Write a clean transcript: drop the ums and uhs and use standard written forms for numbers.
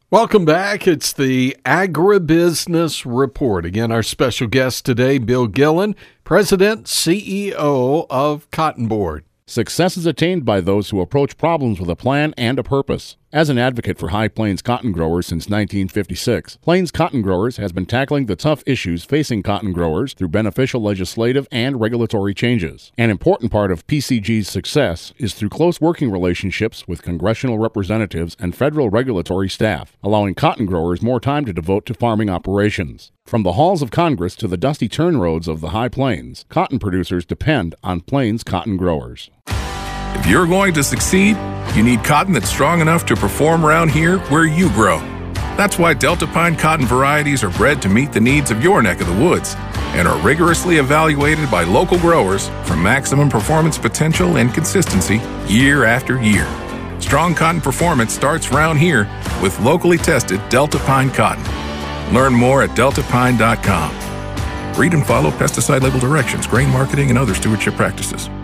Welcome back. It's the Agribusiness Report. Again, our special guest today, Bill Gillen, President, CEO of Cotton Board. Success is attained by those who approach problems with a plan and a purpose. As an advocate for High Plains cotton growers since 1956, Plains Cotton Growers has been tackling the tough issues facing cotton growers through beneficial legislative and regulatory changes. An important part of PCG's success is through close working relationships with congressional representatives and federal regulatory staff, allowing cotton growers more time to devote to farming operations. From the halls of Congress to the dusty turn roads of the High Plains, cotton producers depend on Plains Cotton Growers. If you're going to succeed, you need cotton that's strong enough to perform around here where you grow. That's why Delta Pine cotton varieties are bred to meet the needs of your neck of the woods and are rigorously evaluated by local growers for maximum performance potential and consistency year after year. Strong cotton performance starts around here with locally tested Delta Pine cotton. Learn more at deltapine.com. Read and follow pesticide label directions, grain marketing, and other stewardship practices.